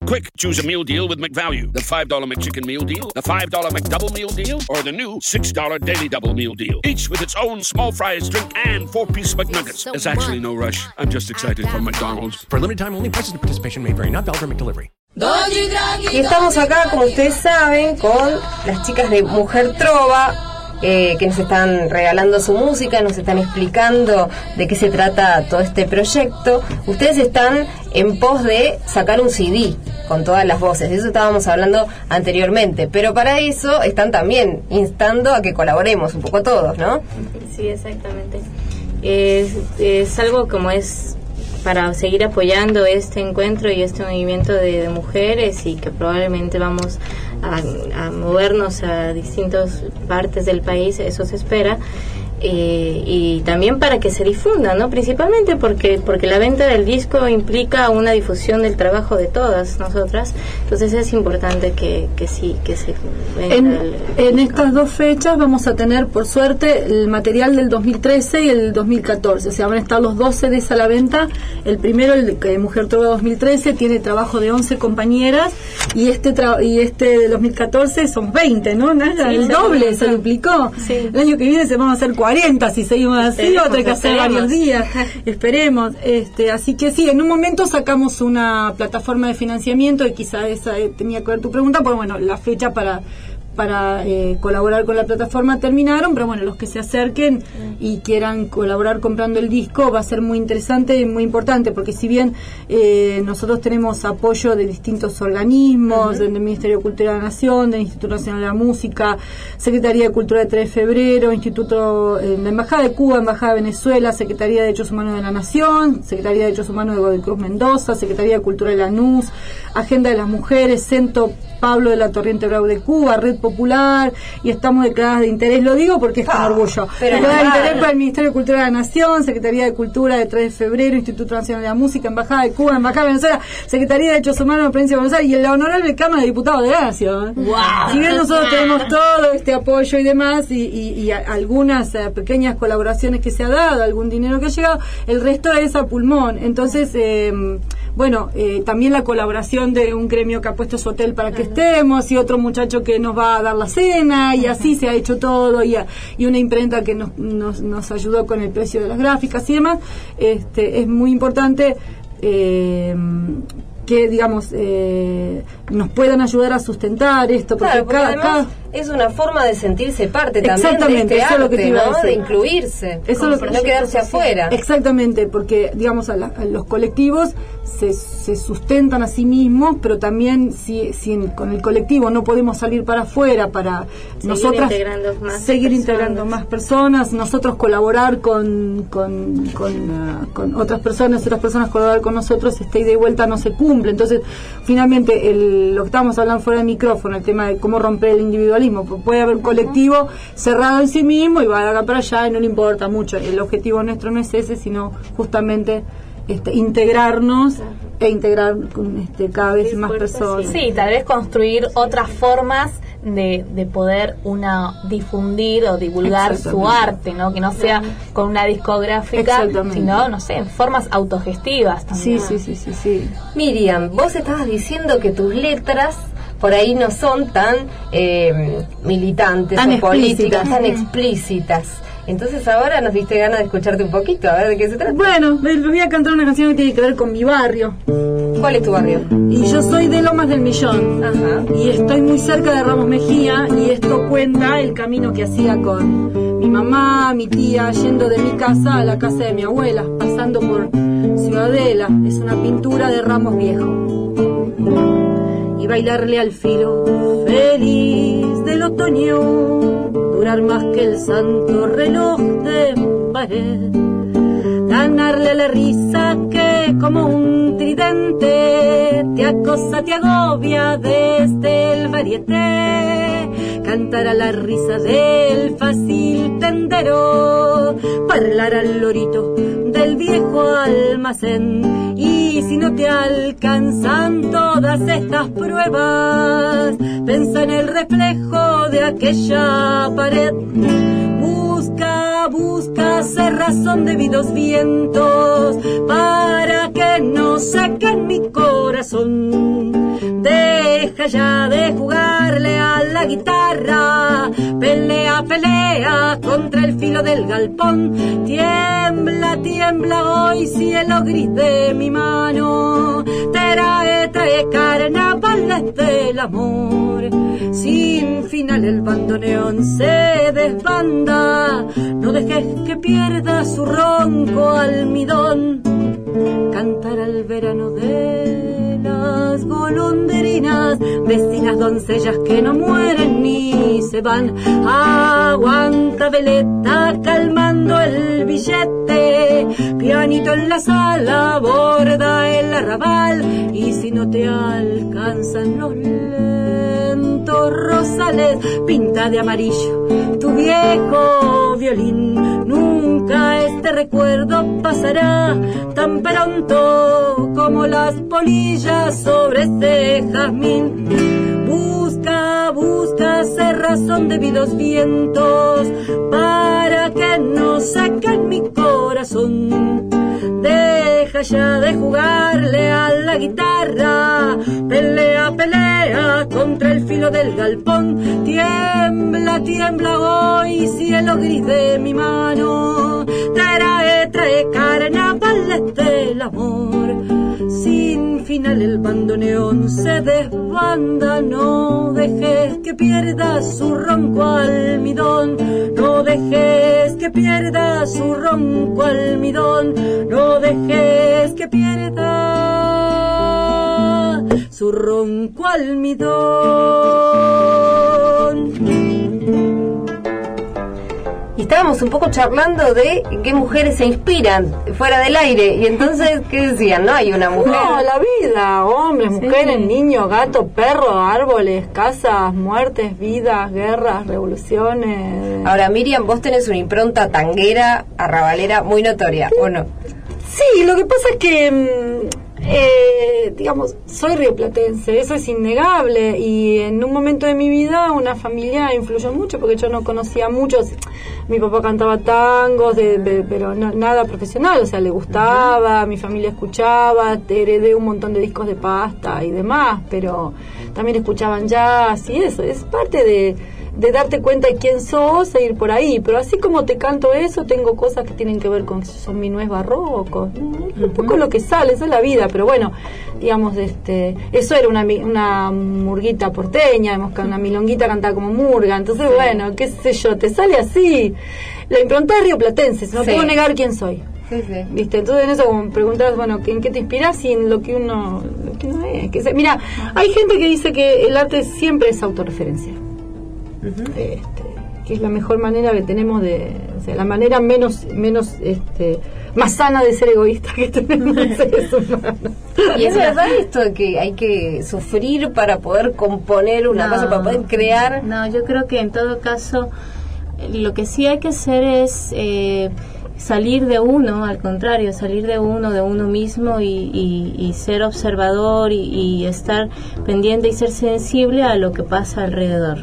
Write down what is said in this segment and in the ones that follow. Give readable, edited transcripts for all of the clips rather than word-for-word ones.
Quick, choose a meal deal with McValue. The $5 McChicken Meal Deal, the $5 McDouble Meal Deal, or the new $6 Daily Double Meal Deal. Each with its own small fries, drink, and 4-piece McNuggets. There's actually no rush. I'm just excited for McDonald's. For limited time only, prices and participation may vary. Not valid for McDelivery. Y estamos acá, como ustedes saben, con las chicas de Mujer Trova, que nos están regalando su música, nos están explicando de qué se trata todo este proyecto. Ustedes están en pos de sacar un CD con todas las voces, de eso estábamos hablando anteriormente, pero para eso están también instando a que colaboremos un poco todos, ¿no? Sí, exactamente. Es algo como es para seguir apoyando este encuentro y este movimiento de mujeres, y que probablemente vamos a movernos a distintas partes del país, eso se espera, y también para que se difunda, ¿no? Principalmente porque la venta del disco implica una difusión del trabajo de todas nosotras, entonces es importante que se venda en estas dos fechas vamos a tener, por suerte, el material del 2013 y el 2014, o sea, van a estar los 2 CDs a la venta. El primero, el de Mujer Trova 2013, tiene trabajo de 11 compañeras, y este de 2014 son 20, ¿no? Nada, sí, el doble, se duplicó. Sí. El año que viene se van a hacer 40, si seguimos así, otro hay que hacer varios días. Esperemos. Así que sí, en un momento sacamos una plataforma de financiamiento, y quizá esa tenía que ver tu pregunta, porque bueno, la fecha para colaborar con la plataforma terminaron, pero bueno, los que se acerquen y quieran colaborar comprando el disco va a ser muy interesante y muy importante, porque si bien nosotros tenemos apoyo de distintos organismos, del Ministerio de Cultura de la Nación, del Instituto Nacional de la Música, Secretaría de Cultura de 3 de Febrero, Instituto, la Embajada de Cuba, Embajada de Venezuela, Secretaría de Derechos Humanos de la Nación, Secretaría de Derechos Humanos de Godoy Cruz Mendoza, Secretaría de Cultura de Lanús, Agenda de las Mujeres, Centro Pablo de la Torriente Bravo de Cuba, Red Popular, y estamos declaradas de interés, lo digo porque es con orgullo, declaradas de interés para el Ministerio de Cultura de la Nación, Secretaría de Cultura de 3 de Febrero, Instituto Nacional de la Música, Embajada de Cuba, Embajada de Venezuela, Secretaría de Derechos Humanos de la Provincia de Buenos Aires, y en la honorable Cámara de Diputados de la Nación. Wow. Si bien nosotros tenemos todo este apoyo y demás, y algunas pequeñas colaboraciones que se ha dado, algún dinero que ha llegado, el resto es a pulmón. Entonces, también la colaboración de un gremio que ha puesto su hotel para que estemos, y otro muchacho que nos va a dar la cena, y así se ha hecho todo, y una imprenta que nos ayudó con el precio de las gráficas y demás. Es muy importante que, digamos, nos puedan ayudar a sustentar esto, porque, porque cada es una forma de sentirse parte también de este arte, lo que te iba a decir, de incluirse, eso no quedarse afuera. Exactamente, porque, digamos, a los colectivos se sustentan a sí mismos, pero también si con el colectivo no podemos salir para afuera para nosotras seguir integrando más personas, nosotros colaborar con otras personas colaborar con nosotros, esta ida y vuelta no se cumple. Entonces, finalmente, lo que estábamos hablando fuera del micrófono, el tema de cómo romper el individualismo, puede haber un colectivo cerrado en sí mismo y va de acá para allá y no le importa mucho. El objetivo nuestro no es ese, sino justamente integrarnos e integrar cada vez más personas. Sí, tal vez construir otras formas de poder difundir o divulgar su arte, ¿no? Que no sea con una discográfica, sino, no sé, formas autogestivas también. Sí. Miriam, vos estabas diciendo que tus letras por ahí no son tan militantes o políticas, tan explícitas. Entonces ahora nos diste ganas de escucharte un poquito, a ver de qué se trata. Bueno, les voy a cantar una canción que tiene que ver con mi barrio. ¿Cuál es tu barrio? Y yo soy de Lomas del Millón. Ajá. Y estoy muy cerca de Ramos Mejía, y esto cuenta el camino que hacía con mi mamá, mi tía, yendo de mi casa a la casa de mi abuela, pasando por Ciudadela. Es una pintura de Ramos Viejo. Y bailarle al filo feliz del otoño, durar más que el santo reloj de pared, ganarle la risa que como un tridente te acosa, te agobia desde el varieté, cantar a la risa del fácil tendero, parlar al lorito del viejo almacén. Y si no te alcanzan todas estas pruebas, pensa en el reflejo de aquella pared. Busca cerrazón de vidos vientos para que no sequen mi corazón. deja ya de jugarle a la guitarra, pelea, pelea contra el filo del galpón, tiembla, tiembla hoy cielo gris de mi mano, trae, trae carnavales del amor, sin final el bandoneón se desbanda, no dejes que pierda su ronco almidón, cantar al verano de las golondrinas, vecinas doncellas que no mueren ni se van, aguanta veleta calmando el billete, pianito en la sala, borda el arrabal, y si no te alcanzan los lentos rosales, pinta de amarillo tu viejo violín, nunca este recuerdo pasará tan pronto como las polillas sobre ese jazmín. Busca, busca cerrazón de vidos vientos para que no saquen mi corazón. Deja ya de jugarle a la guitarra, pelea, pelea contra el filo del galpón, tiembla, tiembla hoy cielo gris de mi mano, trae, trae carnavales del amor, sin final el bandoneón se desbanda, no dejes que pierda su ronco almidón, no dejes que pierda su ronco almidón, no dejes que pierda su ronco almidón. Y estábamos un poco charlando de qué mujeres se inspiran fuera del aire. Y entonces, ¿qué decían? No hay una mujer. No, la vida, hombres, mujeres, niños, gatos, perros, árboles, casas, muertes, vidas, guerras, revoluciones. Ahora, Miriam, vos tenés una impronta tanguera, arrabalera muy notoria, ¿o no? Sí, lo que pasa es que... digamos, soy rioplatense, eso es innegable, y en un momento de mi vida una familia influyó mucho porque yo no conocía muchos. Mi papá cantaba tangos, pero no, nada profesional, o sea, le gustaba, mi familia escuchaba, heredé un montón de discos de pasta y demás, pero también escuchaban jazz y eso, es parte de darte cuenta de quién sos e ir por ahí, pero así como te canto eso, tengo cosas que tienen que ver con que son minués barrocos, un poco lo que sale, eso es la vida, pero bueno, digamos, eso era una murguita porteña, una milonguita cantada como murga, entonces bueno, qué sé yo, te sale así, la impronta es rioplatense, no puedo negar quién soy. Sí, sí. ¿Viste? Entonces en eso como preguntas, bueno, ¿en qué te inspiras? Y en lo que uno es. Mira, hay gente que dice que el arte siempre es autorreferencia. Que es la mejor manera que tenemos o sea, la manera más sana de ser egoísta que tenemos los seres humanos. Y es verdad esto de que hay que sufrir para poder componer una cosa, para poder crear. No, yo creo que en todo caso lo que sí hay que hacer es salir de uno, al contrario, salir de uno mismo y ser observador y estar pendiente y ser sensible a lo que pasa alrededor.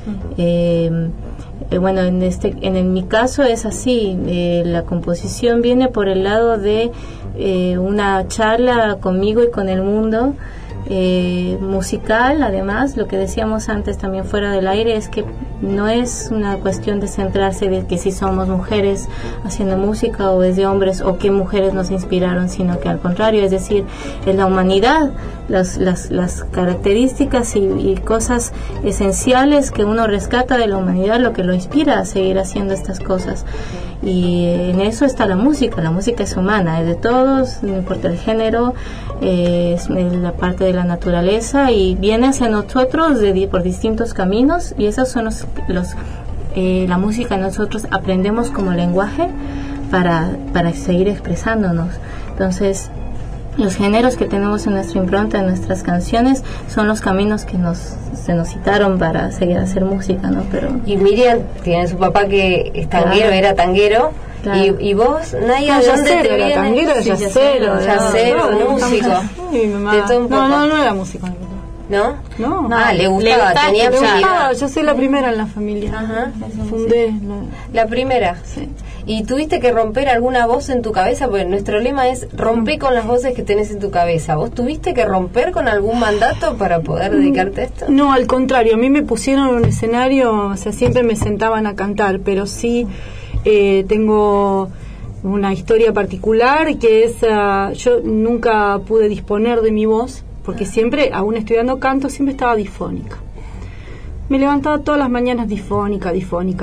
Bueno, en mi caso es así, la composición viene por el lado de una charla conmigo y con el mundo, musical. Además, lo que decíamos antes también fuera del aire es que no es una cuestión de centrarse de que si somos mujeres haciendo música o es de hombres o qué mujeres nos inspiraron, sino que al contrario, es decir, en la humanidad, las características y cosas esenciales que uno rescata de la humanidad, lo que lo inspira a seguir haciendo estas cosas. Y en eso está la música es humana, es de todos, no importa el género, es la parte de la naturaleza y viene hacia nosotros por distintos caminos, y esos son la música nosotros aprendemos como lenguaje para seguir expresándonos. Entonces, los géneros que tenemos en nuestra impronta, en nuestras canciones, son los caminos que se nos citaron para seguir a hacer música, ¿no? Pero y Miriam tiene su papá que es tanguero, era tanguero. Claro. ¿Y vos, Naya, dónde te viene? Tanguero, yacero, músico. No era músico. ¿No? Le gustaba, tenía yo soy la primera en la familia. Ajá. Fundé la primera. Sí. ¿Y tuviste que romper alguna voz en tu cabeza? Porque nuestro lema es rompe con las voces que tenés en tu cabeza. ¿Vos tuviste que romper con algún mandato para poder dedicarte a esto? No, al contrario, a mí me pusieron en un escenario, o sea, siempre me sentaban a cantar, pero sí tengo una historia particular que es, yo nunca pude disponer de mi voz, porque siempre, aún estudiando canto, siempre estaba difónica. Me levantaba todas las mañanas difónica.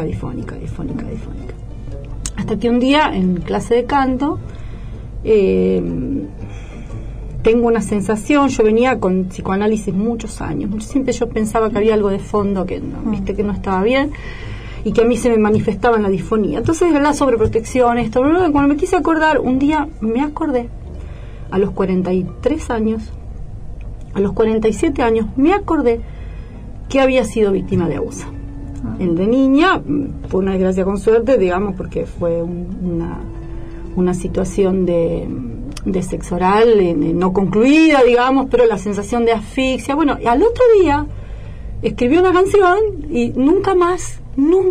Hasta que un día, en clase de canto, tengo una sensación, yo venía con psicoanálisis muchos años, siempre yo pensaba que había algo de fondo que viste que no estaba bien, y que a mí se me manifestaba en la disfonía. Entonces era la sobreprotección, esto, cuando me quise acordar, un día me acordé, a los 43 años, a los 47 años, me acordé que había sido víctima de abuso. El de niña fue una desgracia con suerte, digamos, porque fue una situación de sexo oral no concluida, digamos, pero la sensación de asfixia. Bueno, al otro día escribí una canción y nunca más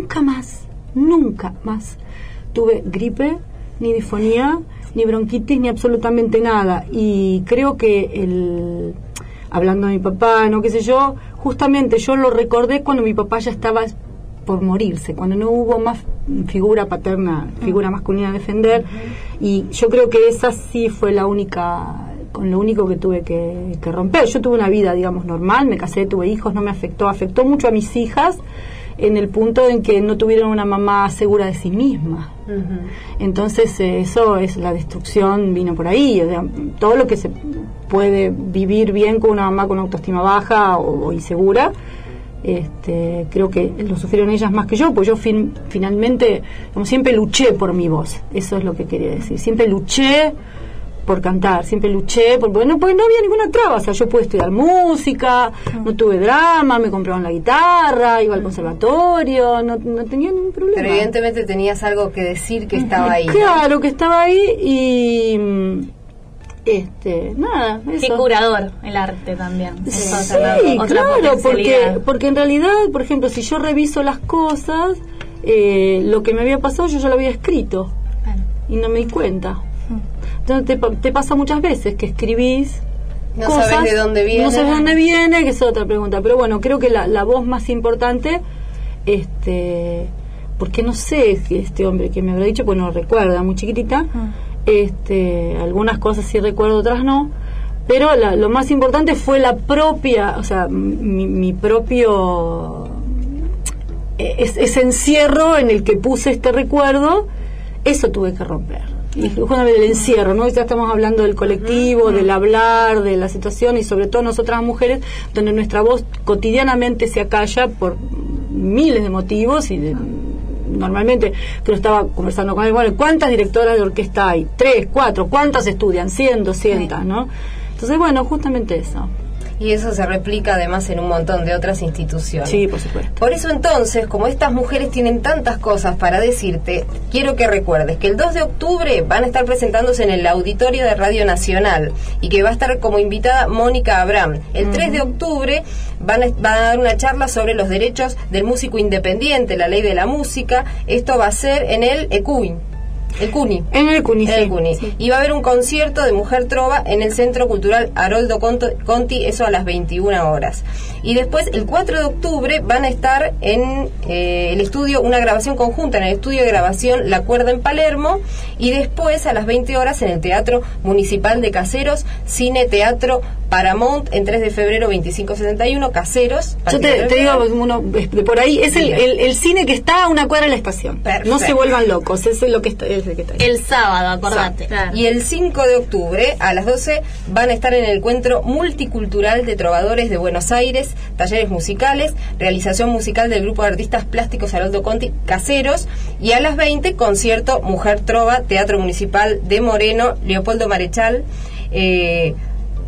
tuve gripe, ni disfonía, ni bronquitis, ni absolutamente nada. Y creo que hablando de mi papá, no qué sé yo, justamente yo lo recordé cuando mi papá ya estaba por morirse, cuando no hubo más figura paterna, figura masculina a defender, y yo creo que esa sí fue lo único que tuve que romper. Yo tuve una vida, digamos, normal, me casé, tuve hijos, no me afectó mucho a mis hijas, en el punto en que no tuvieron una mamá segura de sí misma. Entonces eso es la destrucción, vino por ahí. O sea, todo lo que se puede vivir bien con una mamá con autoestima baja o insegura, creo que lo sufrieron ellas más que yo, pues yo finalmente, como siempre luché por mi voz, eso es lo que quería decir, siempre luché por cantar, siempre luché, porque no había ninguna traba, o sea, yo pude estudiar música, no tuve drama, me compraban la guitarra, iba al conservatorio, no tenía ningún problema. Pero evidentemente tenías algo que decir que estaba ahí. Claro, ¿no? Que estaba ahí y... nada, eso. Qué curador el arte también. Sí, claro, porque en realidad, por ejemplo, si yo reviso las cosas, lo que me había pasado yo ya lo había escrito y no me di cuenta. Entonces te pasa muchas veces que escribís cosas, sabes de dónde viene. No sabes de dónde viene, que es otra pregunta. Pero bueno, creo que la voz más importante, porque no sé si este hombre que me habrá dicho, pues no recuerda, muy chiquitita, algunas cosas sí recuerdo, otras no, pero lo más importante fue la propia, o sea, mi propio ese encierro en el que puse este recuerdo, eso tuve que romper. Y justamente el encierro, ¿no? Ya estamos hablando del colectivo, del hablar, de la situación, y sobre todo nosotras mujeres, donde nuestra voz cotidianamente se acalla por miles de motivos, y normalmente, que lo estaba conversando con él, bueno, ¿cuántas directoras de orquesta hay? 3, 4, ¿cuántas estudian? 100, 200, ¿no? Entonces, bueno, justamente eso. Y eso se replica además en un montón de otras instituciones. Sí, por supuesto. Por eso entonces, como estas mujeres tienen tantas cosas para decirte, quiero que recuerdes que el 2 de octubre van a estar presentándose en el auditorio de Radio Nacional y que va a estar como invitada Mónica Abraham. El 3 de octubre van a dar una charla sobre los derechos del músico independiente, la ley de la música. Esto va a ser en el CUNY. En el CUNY, sí. Y va a haber un concierto de Mujer Trova en el Centro Cultural Haroldo Conti, eso a las 21 horas. Y después, el 4 de octubre, van a estar en el estudio, una grabación conjunta en el estudio de grabación La Cuerda en Palermo, y después a las 20 horas en el Teatro Municipal de Caseros, Cine Teatro Paramount, en 3 de febrero 2571, Caseros. Yo te digo, uno de por ahí, es el cine que está a una cuadra de la estación. Perfecto. No se vuelvan locos, ese es lo que está. El sábado, acordate. Claro. Y el 5 de octubre a las 12 van a estar en el encuentro multicultural de trovadores de Buenos Aires, talleres musicales, realización musical del grupo de artistas plásticos Haroldo Conti, Caseros, y a las 20 concierto Mujer Trova, Teatro Municipal de Moreno, Leopoldo Marechal.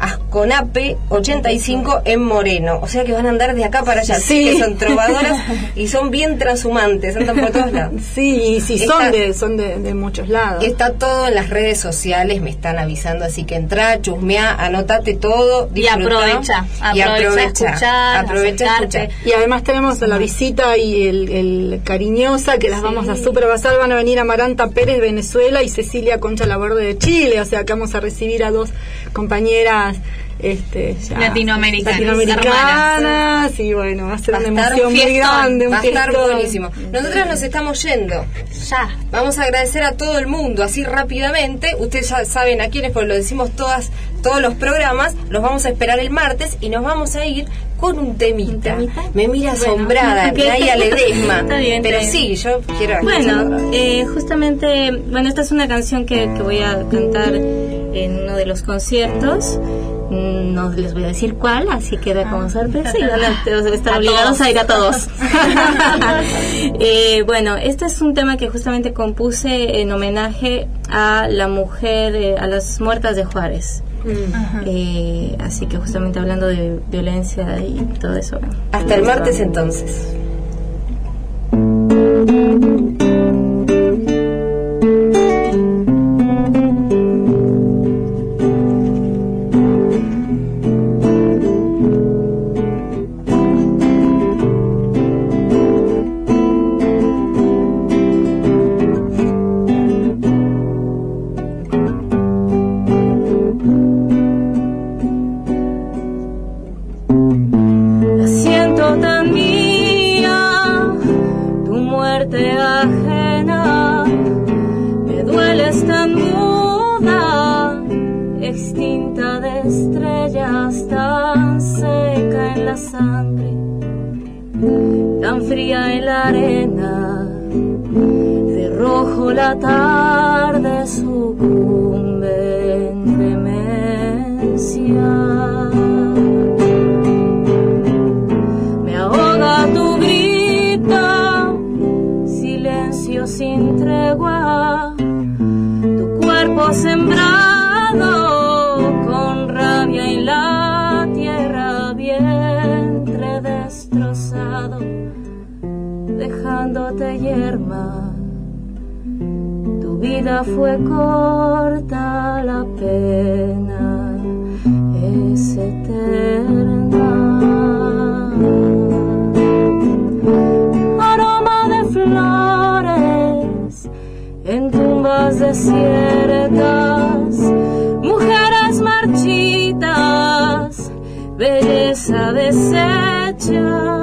Asconape 85 en Moreno. O sea que van a andar de acá para allá. Sí, que son trovadoras y son bien transhumantes, andan por todos lados. Sí, son de muchos lados. Está todo en las redes sociales, me están avisando, así que entra, chusmea, anotate todo, disfruta, y aprovecha a escuchar. Y además tenemos la visita y el cariñosa que las vamos a superbasar. Van a venir Amaranta Pérez de Venezuela y Cecilia Concha Laborde de Chile, o sea que vamos a recibir a dos compañeras latinoamericanas y bueno, va a ser una emoción muy grande, va a estar buenísimo. Nosotras nos estamos yendo ya, vamos a agradecer a todo el mundo así rápidamente. Ustedes ya saben a quiénes, porque lo decimos todos los programas. Los vamos a esperar el martes y nos vamos a ir con un temita. Me mira asombrada, Naya Ledesma. Está bien, pero sí, yo quiero. Bueno, justamente, esta es una canción que voy a cantar en uno de los conciertos. No les voy a decir cuál, así queda como sorpresa y van a estar obligados a ir a todos. Este es un tema que justamente compuse en homenaje a la mujer, a las muertas de Juárez. Así que justamente hablando de violencia y todo eso. Hasta el martes entonces. Tan fría en la arena, de rojo la tarde sucumbe en demencia. Me ahoga tu grito, silencio sin tregua, tu cuerpo sembrado con rabia en la tierra, vientre destrozado, dejándote yerma. Tu vida fue corta, la pena es eterna. Aroma de flores en tumbas desiertas, mujeres marchitas, belleza deshecha.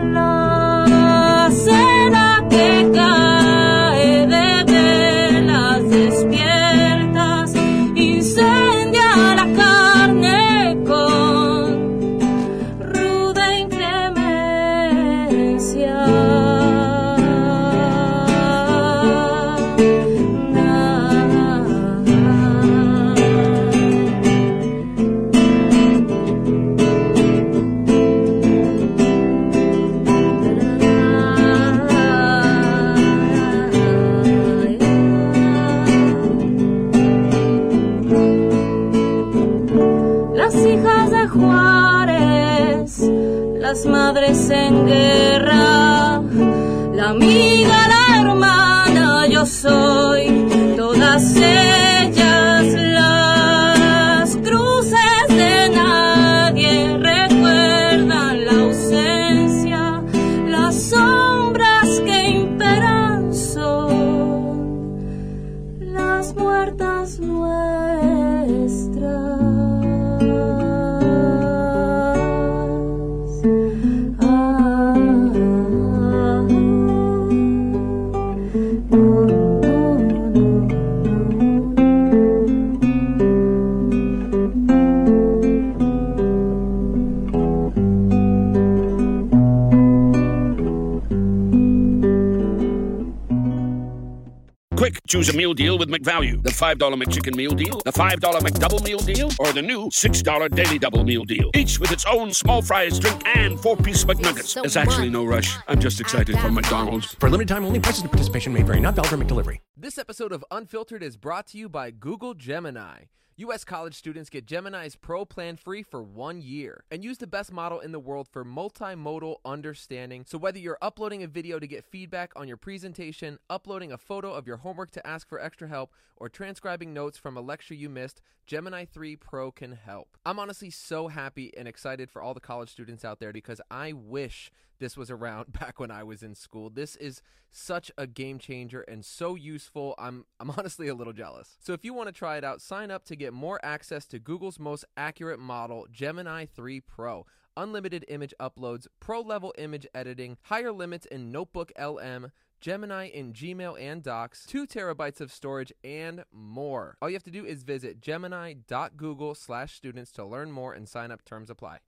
Cena que cae de velas despiertas, incendia la carne con ruda inclemencia. Las madres en guerra, la amiga, la hermana, yo soy, todas ellas las cruces de nadie, recuerdan la ausencia, las sombras que imperan son las muertas nuestras. Quick, choose a meal deal with McValue. The $5 McChicken meal deal, the $5 McDouble meal deal, or the new $6 Daily Double meal deal. Each with its own small fries, drink, and 4-piece McNuggets. There's actually no rush. I'm just excited for McDonald's. For limited time only, prices and participation may vary. Not valid for McDelivery. This episode of Unfiltered is brought to you by Google Gemini. U.S. college students get Gemini's Pro plan free for 1 year and use the best model in the world for multimodal understanding. So whether you're uploading a video to get feedback on your presentation, uploading a photo of your homework to ask for extra help, or transcribing notes from a lecture you missed, Gemini 3 Pro can help. I'm honestly so happy and excited for all the college students out there because I wish this was around back when I was in school. This is such a game changer and so useful. I'm honestly a little jealous. So if you want to try it out, sign up to get more access to Google's most accurate model, Gemini 3 Pro. Unlimited image uploads, pro-level image editing, higher limits in Notebook LM, Gemini in Gmail and Docs, 2 terabytes of storage, and more. All you have to do is visit gemini.google/students to learn more and sign up. Terms apply.